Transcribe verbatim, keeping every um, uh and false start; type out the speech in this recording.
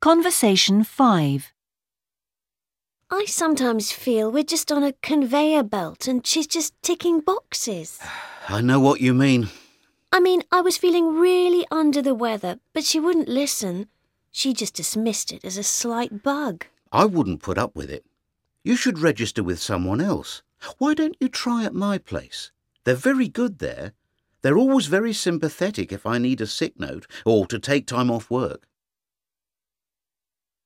Conversation five. I sometimes feel we're just on a conveyor belt and she's just ticking boxes. I know what you mean. I mean, I was feeling really under the weather, but she wouldn't listen. She just dismissed it as a slight bug. I wouldn't put up with it. You should register with someone else. Why don't you try at my place? They're very good there. They're always very sympathetic if I need a sick note or to take time off work.